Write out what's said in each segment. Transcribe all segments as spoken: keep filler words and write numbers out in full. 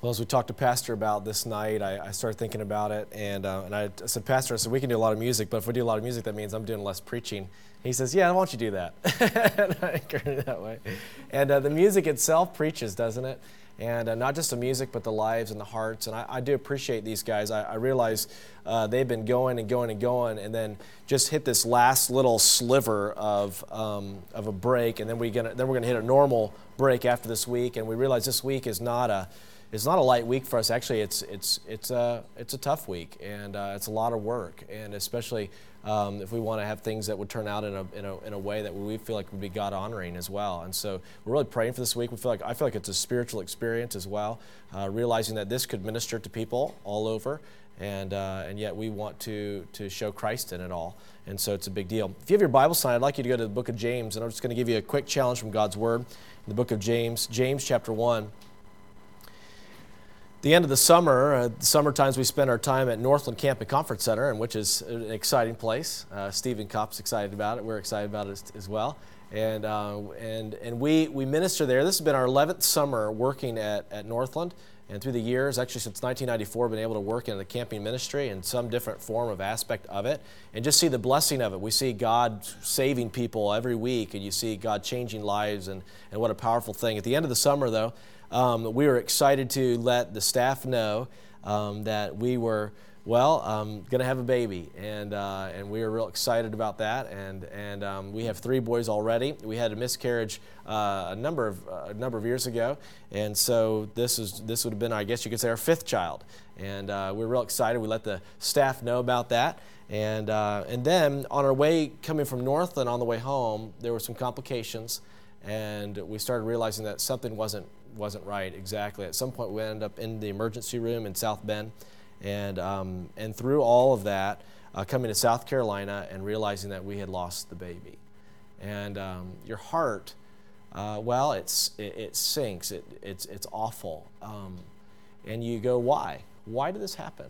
Well, as we talked to Pastor about this night, I, I started thinking about it, and uh, and I, I said, Pastor, I said, we can do a lot of music, but if we do a lot of music, that means I'm doing less preaching. He says, yeah, why don't you do that? And I encourage it that way. And uh, the music itself preaches, doesn't it? And uh, not just the music, but the lives and the hearts. And I, I do appreciate these guys. I, I realize uh, they've been going and going and going, and then just hit this last little sliver of um, of a break, and then we gonna then we're gonna hit a normal break after this week. And we realize this week is not a It's not a light week for us. Actually, it's it's it's a it's a tough week, and uh, it's a lot of work. And especially um, if we want to have things that would turn out in a in a in a way that we feel like would be God honoring as well. And so we're really praying for this week. We feel like I feel like it's a spiritual experience as well, uh, realizing that this could minister to people all over, and uh, and yet we want to to show Christ in it all. And so it's a big deal. If you have your Bible sign, I'd like you to go to the book of James, and I'm just going to give you a quick challenge from God's Word. In the book of James, James chapter one. The end of the summer, uh, the summer times we spend our time at Northland Camp and Conference Center, and which is an exciting place. Uh, Stephen Kopp's excited about it. We're excited about it as, as well. And uh, and and we we minister there. This has been our eleventh summer working at, at Northland, and through the years, actually since nineteen ninety-four, been able to work in the camping ministry in some different form of aspect of it, and just see the blessing of it. We see God saving people every week, and you see God changing lives, and, and what a powerful thing. At the end of the summer, though, Um, we were excited to let the staff know um, that we were, well, um, going to have a baby, and uh, and we were real excited about that. And and um, we have three boys already. We had a miscarriage uh, a number of uh, a number of years ago, and so this is this would have been, I guess you could say, our fifth child. And uh, we were real excited. We let the staff know about that, and uh, and then on our way coming from Northland on the way home, there were some complications, and we started realizing that something wasn't. wasn't right exactly. At some point we ended up in the emergency room in South Bend, and um, and through all of that, uh, coming to South Carolina and realizing that we had lost the baby. And um, your heart, uh, well, it's it, it sinks. It, it's it's awful. Um, and you go, why? Why did this happen?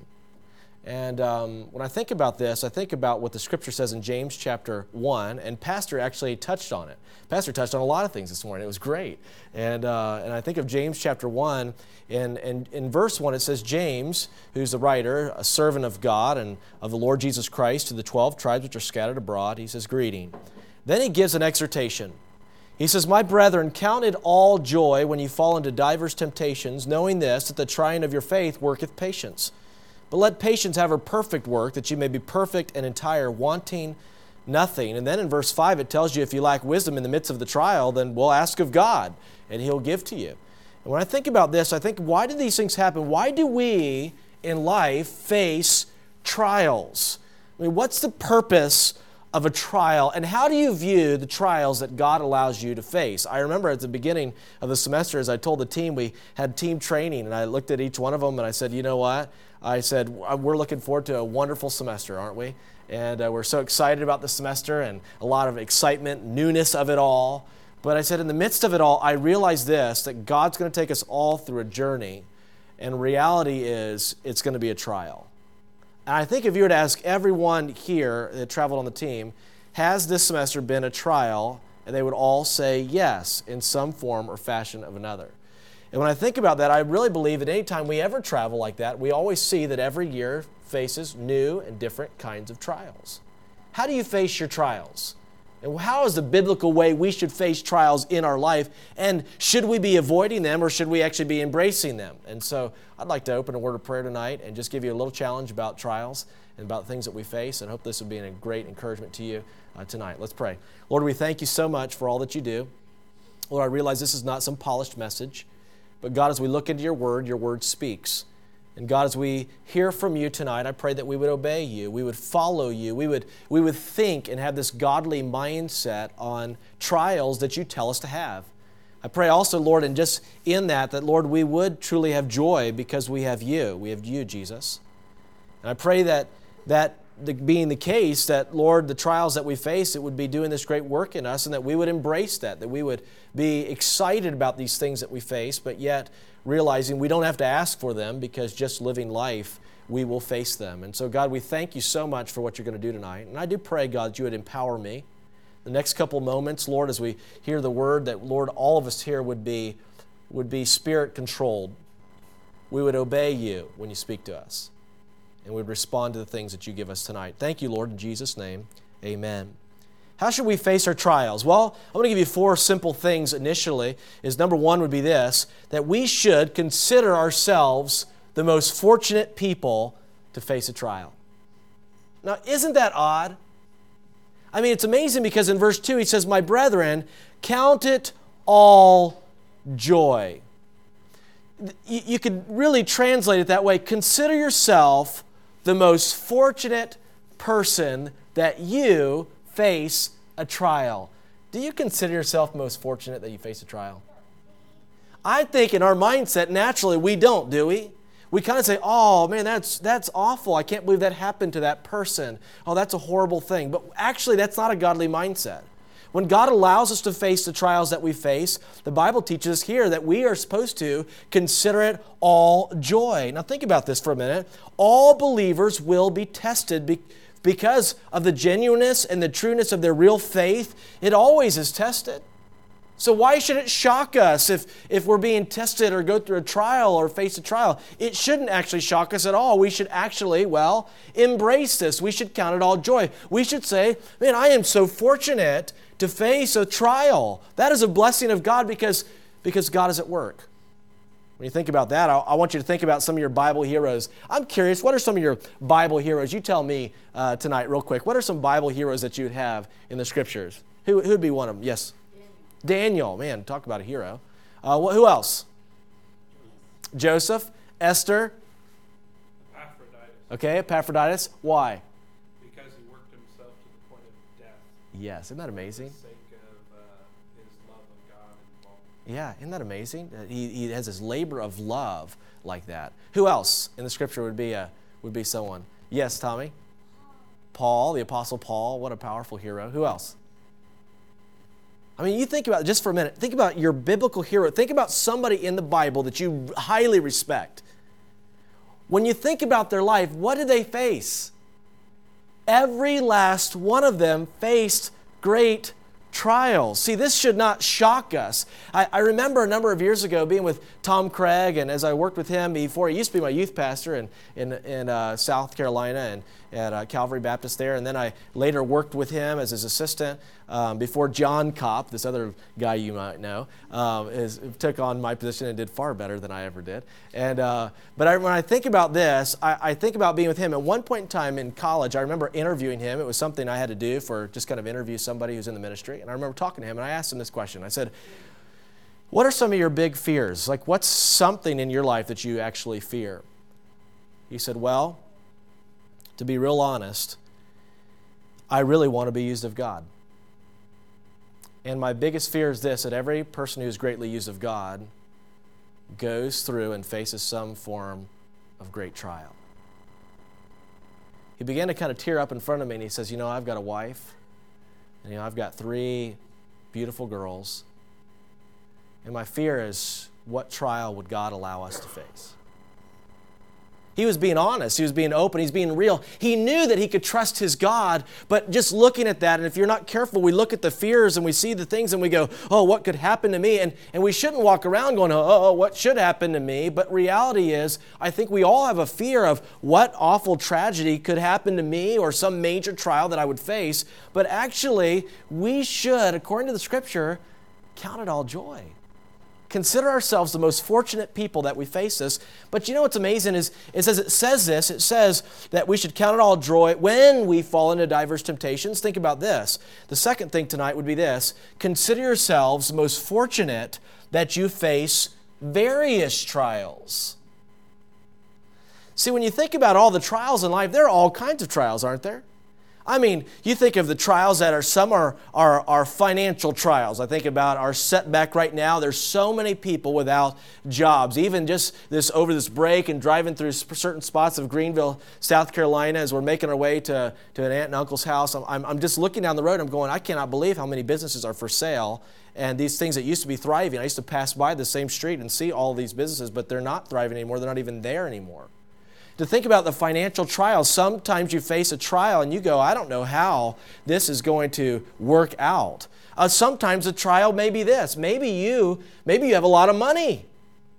And um, when I think about this, I think about what the Scripture says in James chapter one, and Pastor actually touched on it. Pastor touched on a lot of things this morning. It was great. And uh, and I think of James chapter one, and, and in verse one it says, James, who's the writer, a servant of God and of the Lord Jesus Christ, to the twelve tribes which are scattered abroad, he says, greeting. Then he gives an exhortation. He says, my brethren, count it all joy when you fall into divers temptations, knowing this, that the trying of your faith worketh patience. But let patience have her perfect work, that you may be perfect and entire, wanting nothing. And then in verse five, it tells you if you lack wisdom in the midst of the trial, then we'll ask of God, and He'll give to you. And when I think about this, I think, why do these things happen? Why do we in life face trials? I mean, what's the purpose of a trial, and how do you view the trials that God allows you to face? I remember at the beginning of the semester, as I told the team, we had team training, and I looked at each one of them, and I said, you know what? I said, we're looking forward to a wonderful semester, aren't we? And uh, we're so excited about the semester, and a lot of excitement, newness of it all. But I said, in the midst of it all, I realized this, that God's going to take us all through a journey, and reality is it's going to be a trial. And I think if you were to ask everyone here that traveled on the team, has this semester been a trial? And they would all say yes, in some form or fashion of another. And when I think about that, I really believe that any time we ever travel like that, we always see that every year faces new and different kinds of trials. How do you face your trials? And how is the biblical way we should face trials in our life? And should we be avoiding them, or should we actually be embracing them? And so I'd like to open a word of prayer tonight and just give you a little challenge about trials and about things that we face, and hope this will be a great encouragement to you uh, tonight. Let's pray. Lord, we thank you so much for all that you do. Lord, I realize this is not some polished message, but God, as we look into your word, your word speaks. And God, as we hear from you tonight, I pray that we would obey you, we would follow you, we would, we would think and have this godly mindset on trials that you tell us to have. I pray also, Lord, and just in that, that, Lord, we would truly have joy because we have you. We have you, Jesus. And I pray that, that the, being the case, that, Lord, the trials that we face, it would be doing this great work in us, and that we would embrace that, that we would be excited about these things that we face, but yet realizing we don't have to ask for them, because just living life, we will face them. And so, God, we thank you so much for what you're going to do tonight. And I do pray, God, that you would empower me. The next couple moments, Lord, as we hear the word, that, Lord, all of us here would be, would be spirit-controlled. we would obey you when you speak to us, and we'd respond to the things that you give us tonight. Thank you, Lord, in Jesus' name, amen. How should we face our trials? Well, I'm going to give you four simple things initially. Is number one would be this, that we should consider ourselves the most fortunate people to face a trial. Now, isn't that odd? I mean, it's amazing because in verse two he says, my brethren, count it all joy. You, you could really translate it that way. Consider yourself the most fortunate person that you face a trial. Do you consider yourself most fortunate that you face a trial? I think in our mindset, naturally, we don't, do we? We kind of say, oh, man, that's that's awful. I can't believe that happened to that person. Oh, that's a horrible thing. But actually, that's not a godly mindset. When God allows us to face the trials that we face, the Bible teaches us here that we are supposed to consider it all joy. Now, think about this for a minute. All believers will be tested be- because of the genuineness and the trueness of their real faith. It always is tested. So why should it shock us if, if we're being tested or go through a trial or face a trial? It shouldn't actually shock us at all. We should actually, well, embrace this. We should count it all joy. We should say, man, I am so fortunate to face a trial. That is a blessing of God because, because God is at work. When you think about that, I, I want you to think about some of your Bible heroes. I'm curious, what are some of your Bible heroes? You tell me uh, tonight real quick. What are some Bible heroes that you would have in the Scriptures? Who who would be one of them? Yes? Daniel, man, talk about a hero. Uh, who else? Joseph, Esther. Epaphroditus. Okay, Epaphroditus. Why? Because he worked himself to the point of death. Yes, isn't that amazing? For the sake of uh, his love of God and all. Yeah, isn't that amazing? He, he has this labor of love like that. Who else in the Scripture would be a would be someone? Yes, Tommy. Paul, the Apostle Paul. What a powerful hero. Who else? I mean, you think about it just for a minute. Think about your biblical hero. Think about somebody in the Bible that you highly respect. When you think about their life, what did they face? Every last one of them faced great trials. See, this should not shock us. I, I remember a number of years ago being with Tom Craig, and as I worked with him before, he used to be my youth pastor in, in, in uh, South Carolina and at uh, Calvary Baptist there, and then I later worked with him as his assistant um, before John Kopp, this other guy you might know, um, is, took on my position and did far better than I ever did. And uh, But I, when I think about this, I, I think about being with him. At one point in time in college, I remember interviewing him. It was something I had to do for just kind of interview somebody who's in the ministry. And I remember talking to him, and I asked him this question. I said, what are some of your big fears? Like, what's something in your life that you actually fear? He said, well, to be real honest, I really want to be used of God. And my biggest fear is this, that every person who is greatly used of God goes through and faces some form of great trial. He began to kind of tear up in front of me, and he says, you know, I've got a wife, and, you know, I've got three beautiful girls, and my fear is, what trial would God allow us to face? He was being honest. He was being open. He's being real. He knew that he could trust his God, but just looking at that, and if you're not careful, we look at the fears and we see the things and we go, oh, what could happen to me? And, and we shouldn't walk around going, oh, oh, what should happen to me? But reality is, I think we all have a fear of what awful tragedy could happen to me or some major trial that I would face. But actually, we should, according to the Scripture, count it all joy. Consider ourselves the most fortunate people that we face this. But you know what's amazing is, is as it says this, it says that we should count it all joy when we fall into diverse temptations. Think about this. The second thing tonight would be this. Consider yourselves most fortunate that you face various trials. See, when you think about all the trials in life, there are all kinds of trials, aren't there? I mean, you think of the trials that are, some are, are, are financial trials. I think about our setback right now. There's so many people without jobs. Even just this over this break and driving through certain spots of Greenville, South Carolina, as we're making our way to, to an aunt and uncle's house, I'm, I'm just looking down the road. I'm going, I cannot believe how many businesses are for sale. And these things that used to be thriving, I used to pass by the same street and see all these businesses, but they're not thriving anymore. They're not even there anymore. To think about the financial trials, sometimes you face a trial and you go, I don't know how this is going to work out. Uh, sometimes a trial may be this. Maybe you, maybe you have a lot of money.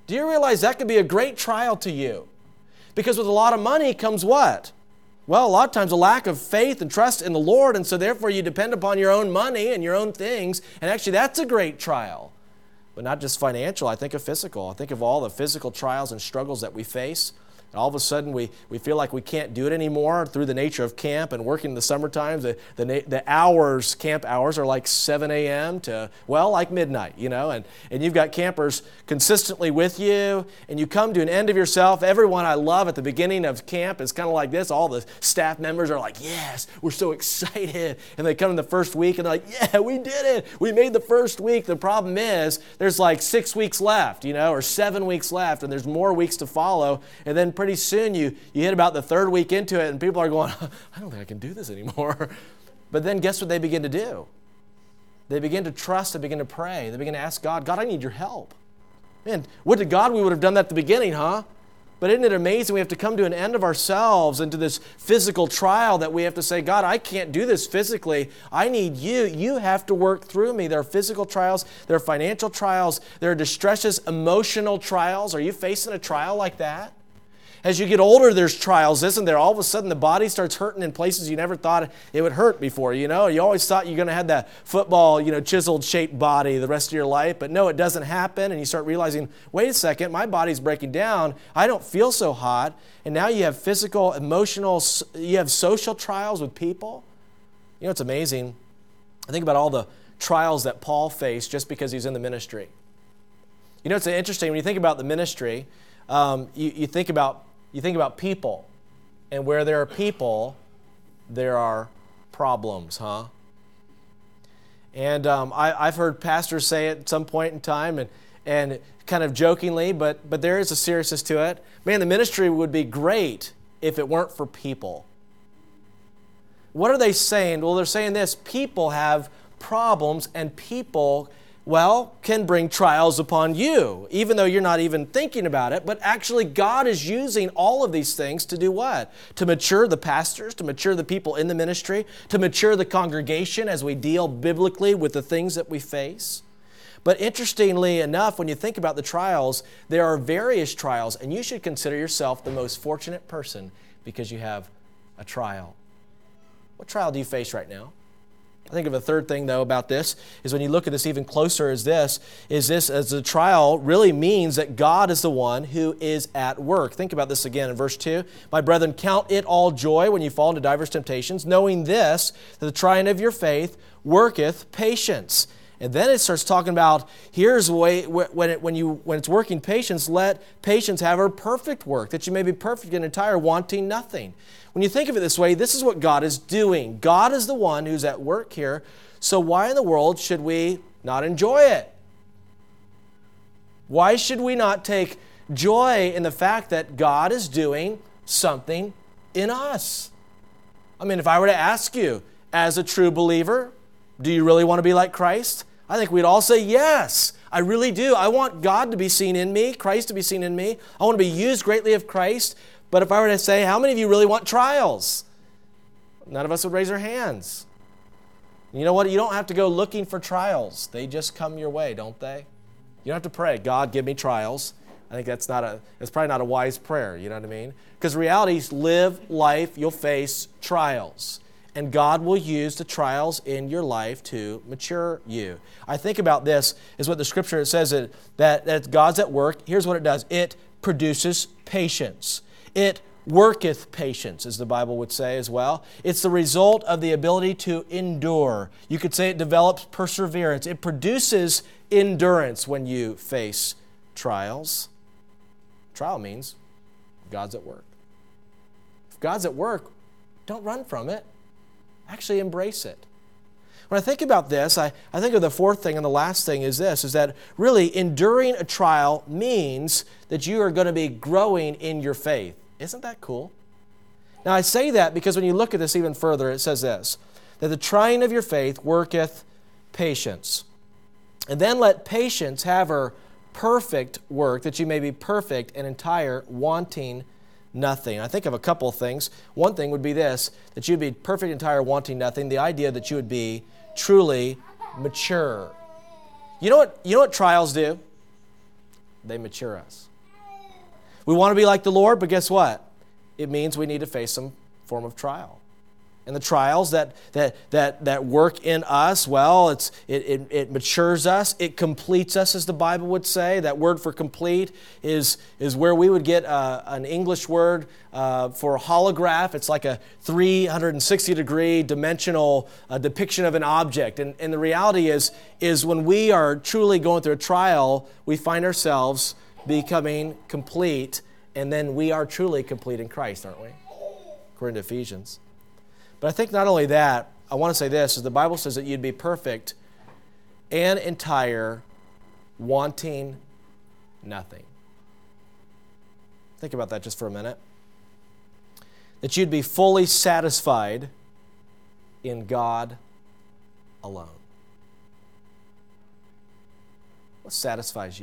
Do you realize that could be a great trial to you? Because with a lot of money comes what? Well, a lot of times a lack of faith and trust in the Lord, and so therefore you depend upon your own money and your own things, and actually that's a great trial. But not just financial, I think of physical. I think of all the physical trials and struggles that we face. And all of a sudden, we, we feel like we can't do it anymore through the nature of camp and working in the summer times. The, the, the hours, camp hours are like seven a.m. to, well, like midnight, you know. And, and you've got campers consistently with you, and you come to an end of yourself. Everyone I love at the beginning of camp is kind of like this. All the staff members are like, yes, we're so excited. And they come in the first week, and they're like, yeah, we did it. We made the first week. The problem is there's like six weeks left, you know, or seven weeks left, and there's more weeks to follow. And then pretty soon you, you hit about the third week into it and people are going, I don't think I can do this anymore. But then guess what they begin to do? They begin to trust, they begin to pray, they begin to ask God, God, I need your help. Man, would to God we would have done that at the beginning, huh? But isn't it amazing we have to come to an end of ourselves into this physical trial that we have to say, God, I can't do this physically. I need you. You have to work through me. There are physical trials. There are financial trials. There are distresses, emotional trials. Are you facing a trial like that? As you get older, there's trials, isn't there? All of a sudden, the body starts hurting in places you never thought it would hurt before, you know? You always thought you're going to have that football, you know, chiseled shaped body the rest of your life, but no, it doesn't happen, and you start realizing, wait a second, my body's breaking down. I don't feel so hot, and now you have physical, emotional, you have social trials with people. You know, it's amazing. I think about all the trials that Paul faced just because he's in the ministry. You know, it's interesting, when you think about the ministry, um, you, you think about You think about people, and where there are people, there are problems, huh? And um, I, I've heard pastors say it at some point in time, and, and kind of jokingly, but, but there is a seriousness to it. Man, the ministry would be great if it weren't for people. What are they saying? Well, they're saying this: people have problems, and people well, can bring trials upon you, even though you're not even thinking about it. But actually, God is using all of these things to do what? To mature the pastors, to mature the people in the ministry, to mature the congregation as we deal biblically with the things that we face. But interestingly enough, when you think about the trials, there are various trials, and you should consider yourself the most fortunate person because you have a trial. What trial do you face right now? I think of a third thing, though, about this is when you look at this even closer is this, is this as a trial really means that God is the one who is at work. Think about this again in verse two. My brethren, count it all joy when you fall into diverse temptations, knowing this, that the trying of your faith worketh patience. And then it starts talking about, here's the way, when, it, when, you, when it's working patience, let patience have her perfect work, that you may be perfect and entire, wanting nothing. When you think of it this way, this is what God is doing. God is the one who's at work here. So why in the world should we not enjoy it? Why should we not take joy in the fact that God is doing something in us? I mean, if I were to ask you, as a true believer, do you really want to be like Christ? I think we'd all say yes. I really do. I want God to be seen in me, Christ to be seen in me. I want to be used greatly of Christ. But if I were to say, how many of you really want trials? None of us would raise our hands. You know what? You don't have to go looking for trials. They just come your way, don't they? You don't have to pray, God, give me trials. I think that's not a, that's probably not a wise prayer, you know what I mean? Because reality is live life, you'll face trials. And God will use the trials in your life to mature you. I think about this is what the scripture says, that, that, that God's at work. Here's what it does. It produces patience. It worketh patience, as the Bible would say as well. It's the result of the ability to endure. You could say it develops perseverance. It produces endurance when you face trials. Trial means God's at work. If God's at work, don't run from it. Actually embrace it. When I think about this, I, I think of the fourth thing and the last thing is this, is that really enduring a trial means that you are going to be growing in your faith. Isn't that cool? Now I say that because when you look at this even further, it says this, that the trying of your faith worketh patience. And then let patience have her perfect work, that you may be perfect and entire, wanting nothing. I think of a couple of things. One thing would be this, that you'd be perfect, entire, wanting nothing. The idea that you would be truly mature. You know what, you know what trials do? They mature us. We want to be like the Lord, but guess what? It means we need to face some form of trial. And the trials that that that that work in us, well, it's it, it it matures us, it completes us, as the Bible would say. That word for complete is is where we would get uh, an English word uh, for holograph. It's like a three hundred sixty degree dimensional uh, depiction of an object. And and the reality is is when we are truly going through a trial, we find ourselves becoming complete, and then we are truly complete in Christ, aren't we? According to Ephesians. But I think not only that, I want to say this, is the Bible says that you'd be perfect and entire, wanting nothing. Think about that just for a minute. That you'd be fully satisfied in God alone. What satisfies you?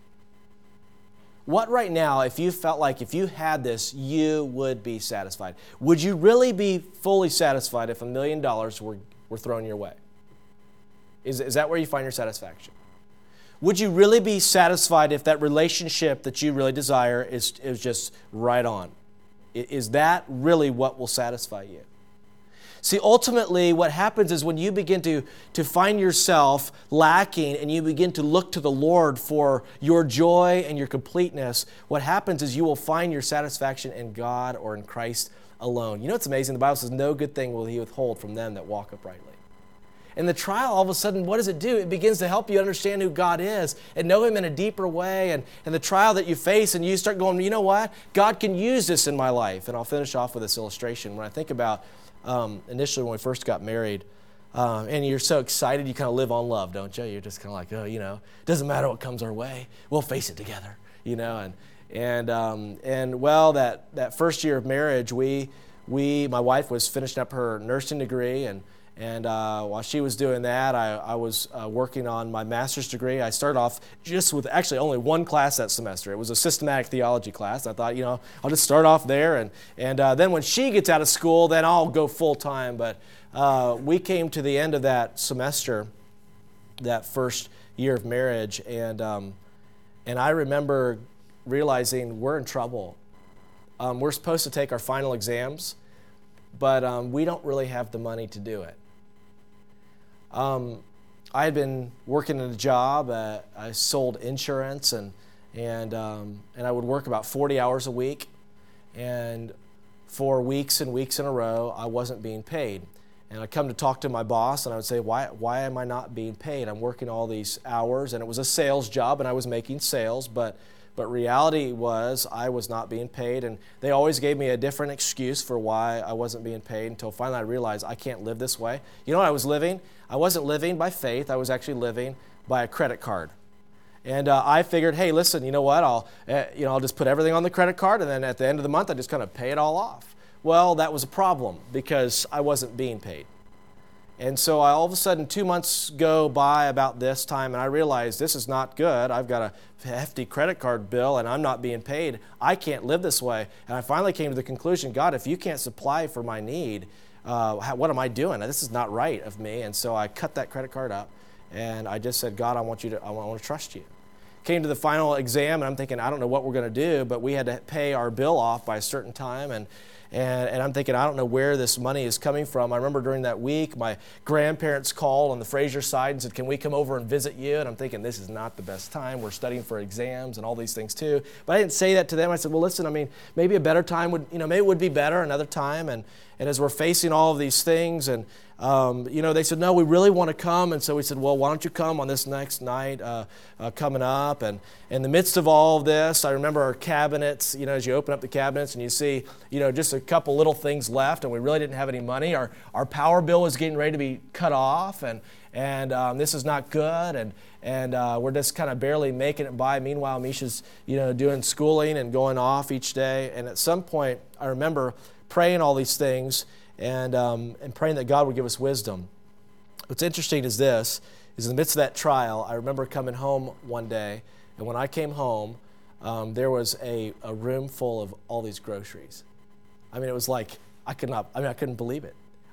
What right now, if you felt like if you had this, you would be satisfied? Would you really be fully satisfied if a million dollars were, were thrown your way? Is, is that where you find your satisfaction? Would you really be satisfied if that relationship that you really desire is, is just right on? Is that really what will satisfy you? See, ultimately, what happens is when you begin to, to find yourself lacking and you begin to look to the Lord for your joy and your completeness, what happens is you will find your satisfaction in God or in Christ alone. You know what's amazing? The Bible says, no good thing will He withhold from them that walk uprightly. And the trial, all of a sudden, what does it do? It begins to help you understand who God is and know Him in a deeper way. And, and the trial that you face, and you start going, you know what? God can use this in my life. And I'll finish off with this illustration. When I think about Um, initially when we first got married, uh, and you're so excited, you kind of live on love, don't you? You're just kind of like, oh, you know, doesn't matter what comes our way, we'll face it together, you know. And and um, and well, that that first year of marriage, we we my wife was finishing up her nursing degree, and and uh, while she was doing that, I I was uh, working on my master's degree. I started off just with actually only one class that semester. It was a systematic theology class. I thought, you know, I'll just start off there, and and uh, then when she gets out of school, then I'll go full time. But uh, we came to the end of that semester, that first year of marriage, and um, and I remember realizing we're in trouble. Um, we're supposed to take our final exams, but um, we don't really have the money to do it. Um, I had been working at a job. Uh, I sold insurance, and and um, and I would work about forty hours a week, and for weeks and weeks in a row, I wasn't being paid. And I'd come to talk to my boss, and I would say, why why am I not being paid? I'm working all these hours, and it was a sales job, and I was making sales, but but reality was I was not being paid, and they always gave me a different excuse for why I wasn't being paid until finally I realized I can't live this way. You know what I was living? I wasn't living by faith. I was actually living by a credit card. And uh, I figured, hey, listen, you know what? I'll uh, you know I'll just put everything on the credit card, and then at the end of the month, I just kind of pay it all off. Well, that was a problem because I wasn't being paid. And so I, all of a sudden, two months go by about this time, and I realized this is not good. I've got a hefty credit card bill, and I'm not being paid. I can't live this way. And I finally came to the conclusion, God, if you can't supply for my need, uh, how, what am I doing? This is not right of me. And so I cut that credit card up, and I just said, God, I want you to, I want, I want to trust you. Came to the final exam, and I'm thinking, I don't know what we're going to do, but we had to pay our bill off by a certain time, and And, and I'm thinking, I don't know where this money is coming from. I remember during that week, my grandparents called on the Fraser side and said, can we come over and visit you? And I'm thinking, this is not the best time. We're studying for exams and all these things too. But I didn't say that to them. I said, well, listen, I mean, maybe a better time would, you know, maybe it would be better another time. And, and as we're facing all of these things, and, um, you know, they said, no, we really want to come. And so we said, well, why don't you come on this next night uh, uh, coming up? And in the midst of all of this, I remember our cabinets, you know, as you open up the cabinets and you see, you know, just a couple little things left, and we really didn't have any money. Our our power bill was getting ready to be cut off, and and um, this is not good, and and uh, we're just kind of barely making it by. Meanwhile, Misha's, you know, doing schooling and going off each day. And at some point, I remember praying all these things and um, and praying that God would give us wisdom. What's interesting is this: is in the midst of that trial, I remember coming home one day, and when I came home, um, there was a, a room full of all these groceries. I mean, it was like, I could not, I mean, I couldn't believe it.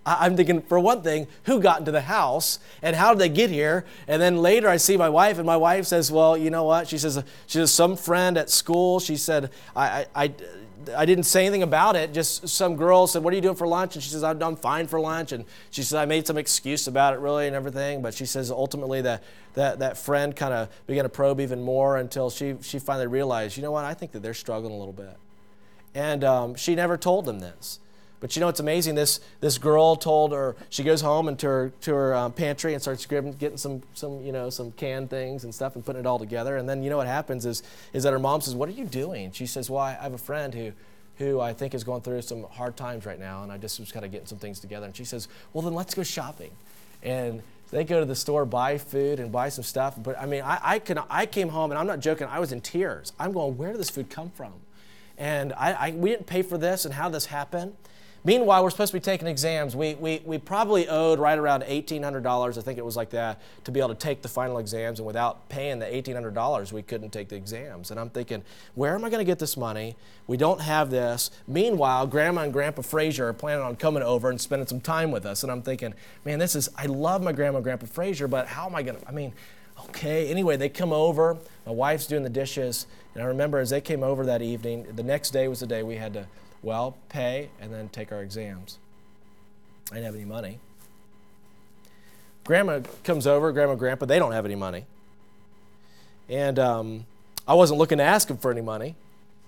I, I'm thinking, for one thing, who got into the house and how did they get here? And then later I see my wife, and my wife says, well, you know what? She says, she says some friend at school, she said, I, I, I I didn't say anything about it. Just some girl said, what are you doing for lunch? And she says, I'm, I'm fine for lunch. And she says, I made some excuse about it really and everything. But she says ultimately that that, that friend kind of began to probe even more until she, she finally realized, you know what, I think that they're struggling a little bit. And um, she never told them this. But you know, it's amazing. This this girl told her, she goes home into her to her um, pantry and starts getting some some you know some canned things and stuff and putting it all together. And then you know what happens is is that her mom says, "What are you doing?" She says, "Well, I have a friend who who I think is going through some hard times right now, and I just was kind of getting some things together." And she says, "Well, then let's go shopping." And they go to the store, buy food and buy some stuff. But I mean, I I, can, I came home, and I'm not joking. I was in tears. I'm going, where did this food come from? And I, I we didn't pay for this, and how did this happen? Meanwhile, we're supposed to be taking exams. We, we, we probably owed right around eighteen hundred dollars, I think it was like that, to be able to take the final exams. And without paying the eighteen hundred dollars, we couldn't take the exams. And I'm thinking, where am I going to get this money? We don't have this. Meanwhile, Grandma and Grandpa Frazier are planning on coming over and spending some time with us. And I'm thinking, man, this is, I love my Grandma and Grandpa Frazier, but how am I going to, I mean, okay. Anyway, they come over. My wife's doing the dishes. And I remember as they came over that evening, the next day was the day we had to, well, pay and then take our exams. I didn't have any money. Grandma comes over, Grandma and Grandpa, they don't have any money. And um, I wasn't looking to ask them for any money.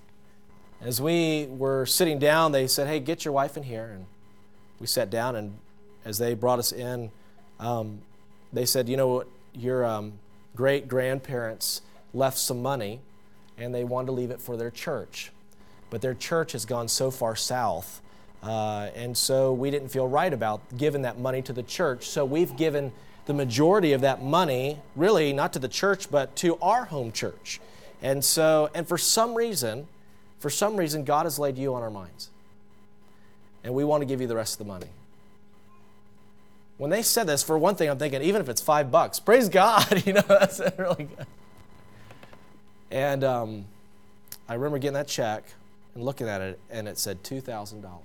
As we were sitting down, they said, hey, get your wife in here. And we sat down, and as they brought us in, um, they said, you know what, your um, great-grandparents left some money, and they wanted to leave it for their church. But their church has gone so far south, uh, and so we didn't feel right about giving that money to the church. So we've given the majority of that money, really not to the church, but to our home church. And so, and for some reason, for some reason, God has laid you on our minds. And we want to give you the rest of the money. When they said this, for one thing, I'm thinking, even if it's five bucks, praise God, you know, that's really good. And um, I remember getting that check and looking at it, and it said two thousand dollars.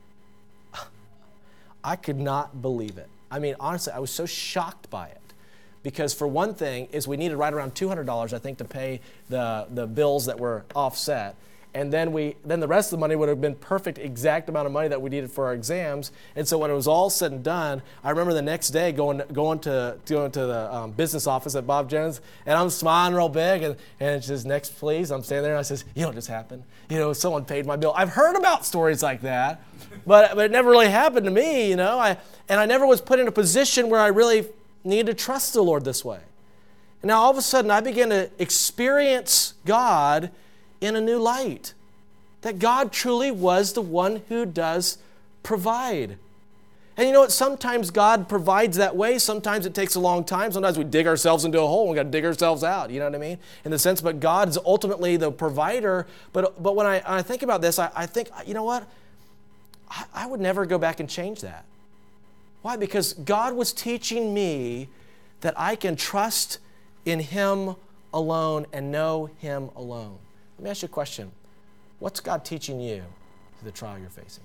I could not believe it. I mean, honestly, I was so shocked by it. Because for one thing, is we needed right around two hundred dollars, I think, to pay the, the bills that were offset. And then we, then the rest of the money would have been perfect, exact amount of money that we needed for our exams. And so when it was all said and done, I remember the next day going going to going to the um, business office at Bob Jones, and I'm smiling real big, and, and it says, next please. I'm standing there, and I says, you know what just happened? You know, someone paid my bill. I've heard about stories like that, but, but it never really happened to me, you know. I And I never was put in a position where I really needed to trust the Lord this way. And now all of a sudden, I began to experience God in a new light, that God truly was the one who does provide. And you know what? Sometimes God provides that way. Sometimes it takes a long time. Sometimes we dig ourselves into a hole and we got to dig ourselves out. You know what I mean? In the sense, but God is ultimately the provider. But but when I, I think about this, I, I think, you know what? I, I would never go back and change that. Why? Because God was teaching me that I can trust in Him alone and know Him alone. Let me ask you a question. What's God teaching you through the trial you're facing?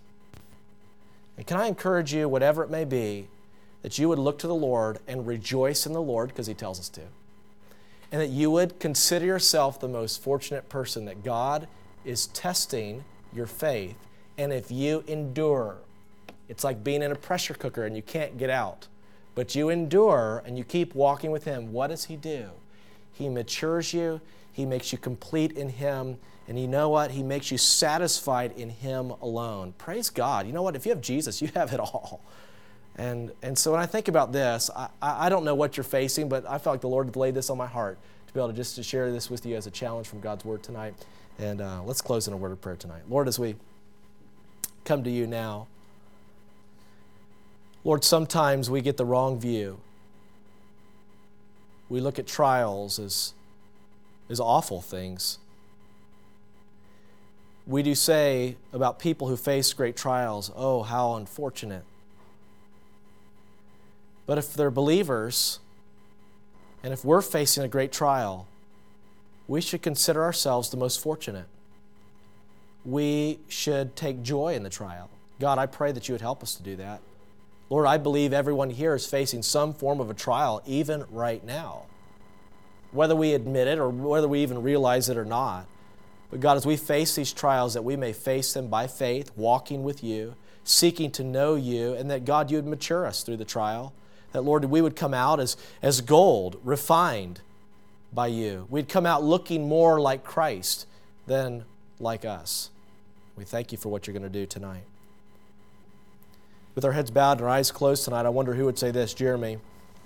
And can I encourage you, whatever it may be, that you would look to the Lord and rejoice in the Lord because He tells us to. And that you would consider yourself the most fortunate person, that God is testing your faith. And if you endure, it's like being in a pressure cooker and you can't get out. But you endure and you keep walking with Him. What does He do? He matures you. He makes you complete in Him. And you know what? He makes you satisfied in Him alone. Praise God. You know what? If you have Jesus, you have it all. And and so when I think about this, I, I don't know what you're facing, but I felt like the Lord laid this on my heart to be able to just to share this with you as a challenge from God's Word tonight. And uh, let's close in a word of prayer tonight. Lord, as we come to you now, Lord, sometimes we get the wrong view. We look at trials as, as awful things. We do say about people who face great trials, oh, how unfortunate. But if they're believers, and if we're facing a great trial, we should consider ourselves the most fortunate. We should take joy in the trial. God, I pray that you would help us to do that. Lord, I believe everyone here is facing some form of a trial, even right now. Whether we admit it or whether we even realize it or not. But God, as we face these trials, that we may face them by faith, walking with you, seeking to know you, and that, God, you would mature us through the trial. That, Lord, we would come out as, as gold, refined by you. We'd come out looking more like Christ than like us. We thank you for what you're going to do tonight. With our heads bowed and our eyes closed tonight, I wonder who would say this. Jeremy,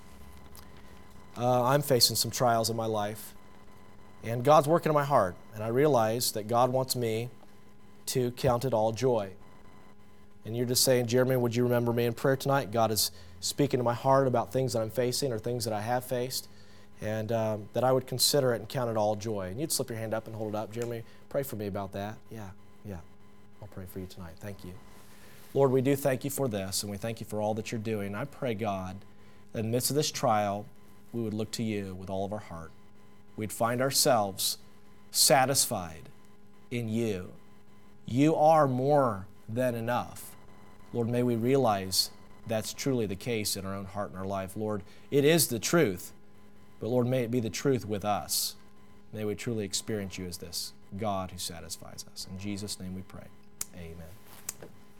uh, I'm facing some trials in my life, and God's working in my heart, and I realize that God wants me to count it all joy. And you're just saying, Jeremy, would you remember me in prayer tonight? God is speaking to my heart about things that I'm facing or things that I have faced, and um, that I would consider it and count it all joy. And you'd slip your hand up and hold it up. Jeremy, pray for me about that. Yeah, yeah. I'll pray for you tonight. Thank you. Lord, we do thank you for this, and we thank you for all that you're doing. I pray, God, that in the midst of this trial, we would look to you with all of our heart. We'd find ourselves satisfied in you. You are more than enough. Lord, may we realize that's truly the case in our own heart and our life. Lord, it is the truth, but Lord, may it be the truth with us. May we truly experience you as this God who satisfies us. In Jesus' name we pray. Amen.